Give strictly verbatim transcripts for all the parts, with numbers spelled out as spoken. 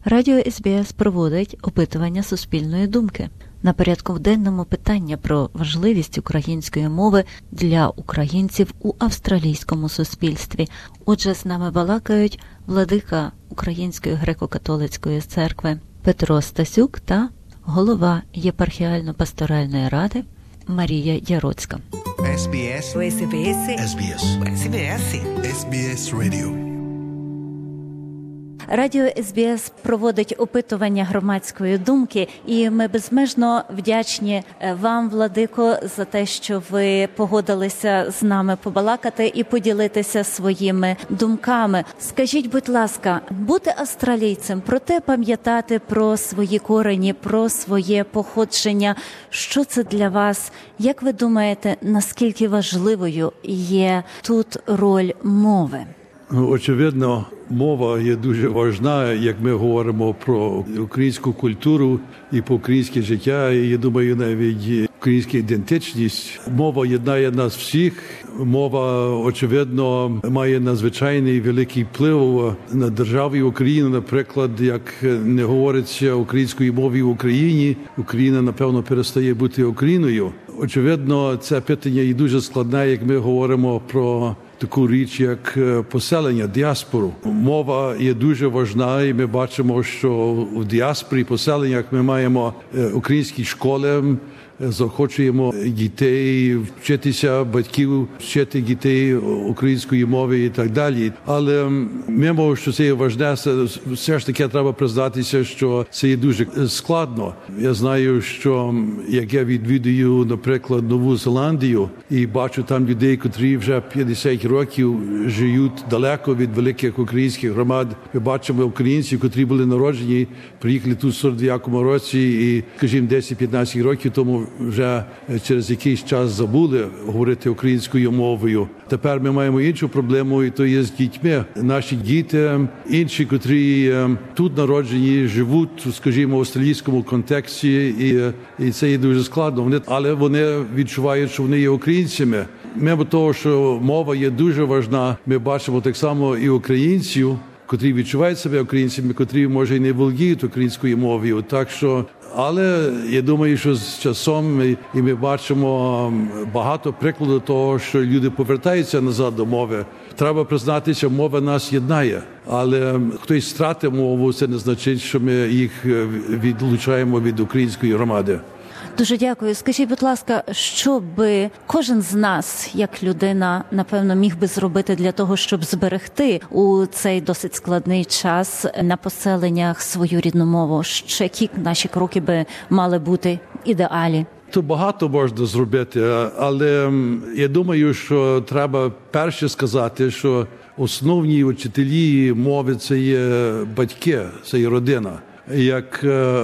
Радіо ес бі ес проводить опитування суспільної думки. На порядку денному питання про важливість української мови для українців у австралійському суспільстві. Отже, з нами балакають владика Української греко-католицької церкви Петро Стасюк та голова єпархіально-пасторальної ради Марія Яроцька. ес бі ес. ес бі ес. ес бі ес. ес бі ес. ес бі ес Radio. Радіо ес бі ес проводить опитування громадської думки, і ми безмежно вдячні вам, владико, за те, що ви погодилися з нами побалакати і поділитися своїми думками. Скажіть, будь ласка, бути австралійцем, проте пам'ятати про свої корені, про своє походження, що це для вас? Як ви думаєте, наскільки важливою є тут роль мови? Очевидно, мова є дуже важна, як ми говоримо про українську культуру і про українське життя, і, я думаю, навіть українську ідентичність. Мова єднає нас всіх. Мова, очевидно, має надзвичайний великий вплив на державу Україну. Наприклад, як не говориться українською мовою в Україні, Україна, напевно, перестає бути Україною. Очевидно, це питання є дуже складне, як ми говоримо про таку річ, як поселення, діаспору. Мова є дуже важна, і ми бачимо, що в діаспорі, поселеннях ми маємо українські школи, заохочуємо дітей вчитися, батьків вчити дітей української мови і так далі. Але мимо, що це є важне, все ж таки треба признатися, що це є дуже складно. Я знаю, що як я відвідую, наприклад, Нову Зеландію і бачу там людей, котрі вже п'ятдесят років живуть далеко від великих українських громад. Ми бачимо українців, котрі були народжені, приїхали тут в сорок дев'ятому році і, скажімо, десять-п'ятнадцять років тому вже через якийсь час забули говорити українською мовою. Тепер ми маємо іншу проблему, і то є з дітьми. Наші діти, інші, котрі тут народжені, живуть, скажімо, в австралійському контексті, і, і це є дуже складно. Вони, але вони відчувають, що вони є українцями. Мимо того, що мова є дуже важна, ми бачимо так само і українців, котрі відчувають себе українцями, котрі, може, і не володіють українською мовою. Так що, але я думаю, що з часом ми, і ми бачимо багато прикладів того, що люди повертаються назад до мови. Треба признати, що мова нас єднає. Але хтось втратив мову, це не значить, що ми їх відлучаємо від української громади. Дуже дякую. Скажіть, будь ласка, що би кожен з нас, як людина, напевно, міг би зробити для того, щоб зберегти у цей досить складний час на поселеннях свою рідну мову? Ще які наші кроки би мали бути ідеалі? То багато можна зробити, але я думаю, що треба перше сказати, що основні вчителі мови – це є батьки, це є родина. Як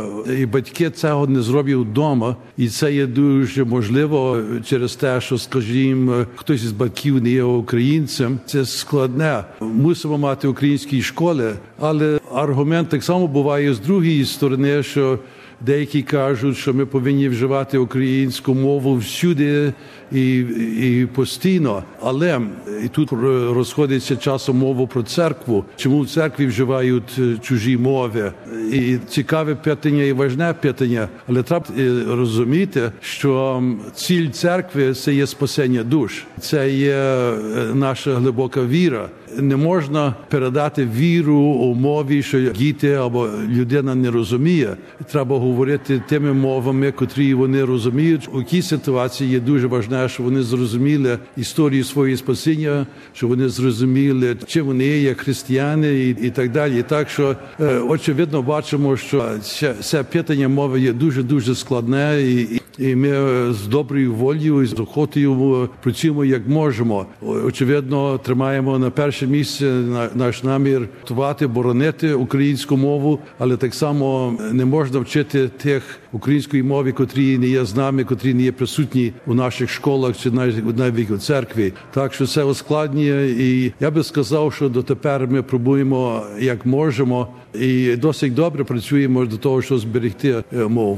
і батьки цього не зроблять вдома, і це є дуже можливо через те, що, скажімо, хтось із батьків не є українцем, це складне. Мусимо мати українські школи, але аргумент так само буває з другої сторони, що деякі кажуть, що ми повинні вживати українську мову всюди і, і постійно. Але і тут розходиться часом мова про церкву. Чому в церкві вживають чужі мови? І цікаве питання, і важне питання. Але треба розуміти, що ціль церкви – це є спасення душ. Це є наша глибока віра. Не можна передати віру у мові, що діти або людина не розуміє. Треба говорити тими мовами, котрі вони розуміють. У тій ситуації є дуже важливо, що вони зрозуміли історію своєї спасіння, що вони зрозуміли, чим вони є, як християни і, і так далі. Так що, е, очевидно, бачимо, що це, це питання мови є дуже-дуже складне, і, і ми з доброю волею і з охотою працюємо, як можемо. Очевидно, тримаємо на перше місце наш намір готувати, боронити українську мову, але так само не можна вчити тих української мови, котрі не є з нами, котрі не є присутні у наших школах чи навіть у церкві. Так що це ускладнює, і я би сказав, що дотепер ми пробуємо, як можемо, і досить добре працюємо до того, щоб зберегти мову.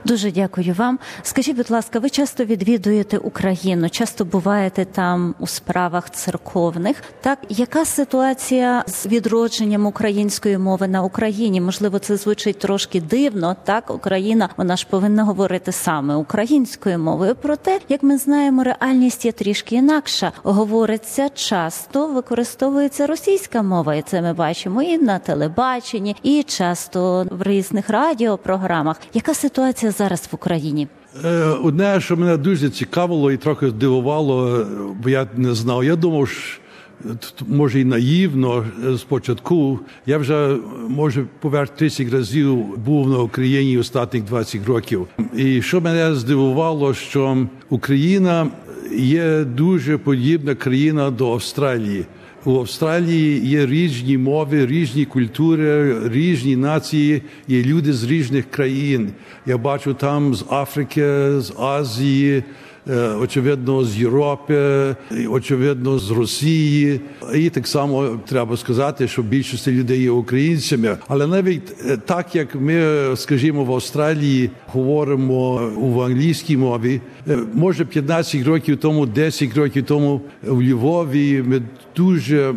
Дуже дякую вам. Скажіть, будь ласка, ви часто відвідуєте Україну, часто буваєте там у справах церковних. Так, яка ситуація з відродженням української мови на Україні? Можливо, це звучить трошки дивно, так? Україна, вона ж повинна говорити саме українською мовою. Проте, як ми знаємо, реальність є трішки інакша. Говориться часто, використовується російська мова, і це ми бачимо і на телебаченні, і часто в різних радіопрограмах. Яка ситуація зараз в Україні? Одне, що мене дуже цікавило і трохи здивувало, бо я не знав. Я думав, що може і наївно спочатку. Я вже, може, поверх тридцять разів був на Україні останніх двадцять років. І що мене здивувало, що Україна є дуже подібна країна до Австралії. У Австралії є різні мови, різні культури, різні нації, є люди з різних країн. Я бачу там з Африки, з Азії, очевидно, з Європи, очевидно, з Росії. І так само треба сказати, що більшість людей є українцями. Але навіть так, як ми, скажімо, в Австралії говоримо в англійській мові, може п'ятнадцять років тому, десять років тому в Львові ми дуже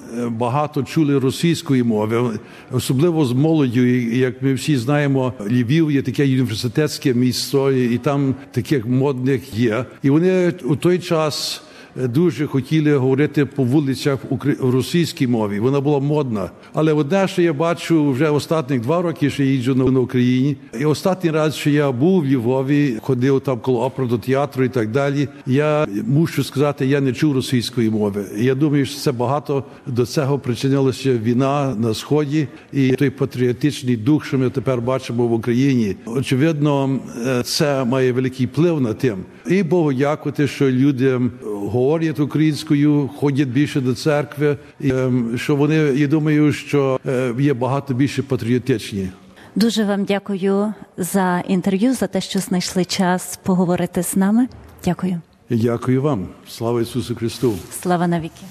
багато чули російської мови, особливо з молоддю. Як ми всі знаємо, Львів є таке університетське місто, і там таких модних є. І вони у той час дуже хотіли говорити по вулицях в російській мові. Вона була модна. Але одне, що я бачу вже останні два роки, що я їжджу на Україні, і останній раз, що я був в Львові, ходив там коло оперного театру і так далі, я мушу сказати, я не чув російської мови. І я думаю, що це багато до цього причинилася війна на Сході і той патріотичний дух, що ми тепер бачимо в Україні. Очевидно, це має великий вплив на тим. І Богу дякувати, що люди говорять українською, ходять більше до церкви, і що вони, я думаю, що є багато більше патріотичні. Дуже вам дякую за інтерв'ю, за те, що знайшли час поговорити з нами. Дякую. І дякую вам. Слава Ісусу Христу. Слава навіки.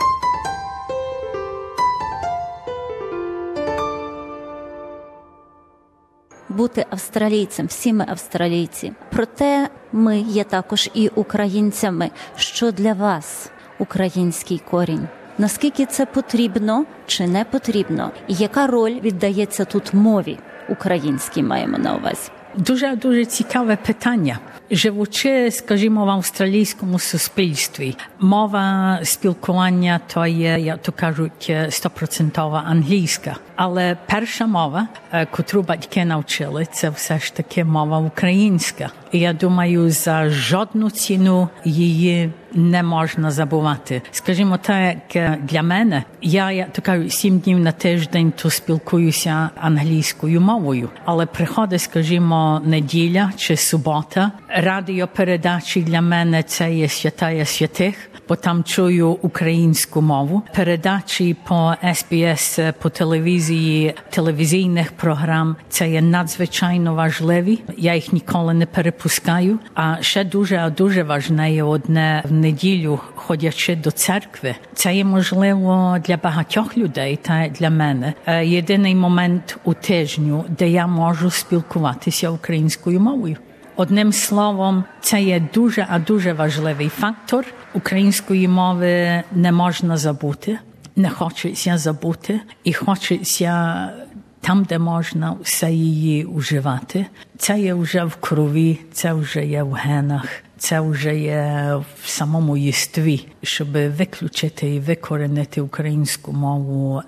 Бути австралійцем, всі ми австралійці. Проте ми є також і українцями. Що для вас український корінь? Наскільки це потрібно чи не потрібно? І яка роль віддається тут мові українській, маємо на увазі? Дуже-дуже цікаве питання. Живучи, скажімо, в австралійському суспільстві, мова спілкування то є, як то кажуть, стопроцентова англійська. Але перша мова, котру батьки навчили, це все ж таки мова українська. І я думаю, за жодну ціну її не можна забувати. Скажімо так, для мене, я, як то кажу, сім днів на тиждень то спілкуюся англійською мовою. Але приходить, скажімо, неділя чи субота, радіопередачі для мене це є святая святих, бо там чую українську мову. Передачі по ес бі ес, по телевізії, телевізійних програм, це є надзвичайно важливі. Я їх ніколи не перепускаю. А ще дуже, дуже важне є одне в неділю, ходячи до церкви. Це є можливо для багатьох людей, та для мене. Єдиний момент у тижню, де я можу спілкуватися українською мовою. Одним словом, це є дуже, а дуже важливий фактор. Української мови не можна забути, не хочеться забути і хочеться там, де можна, все її уживати. Це є вже в крові, це вже є в генах, це вже є в самому єстві. Щоб виключити і викоренити українську мову,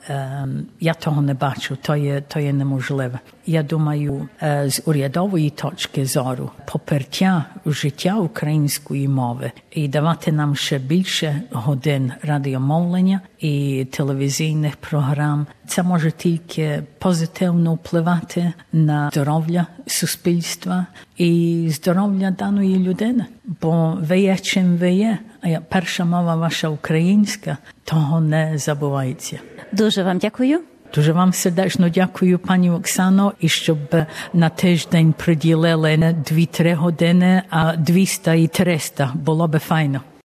я того не бачу, то є, то є неможливе. Я думаю, з урядової точки зору, попертя життя української мови і давати нам ще більше годин радіомовлення і телевізійних програм, це може тільки позитивно впливати на здоров'я суспільства і здоров'я даної людини. Бо ви є, чим ви є, а як перша мова ваша українська, того не забувається. Дуже вам дякую. Дуже вам сердечно дякую, пані Оксано, і щоб на тиждень приділили не дві-три години, а двісті і триста. Було би файно.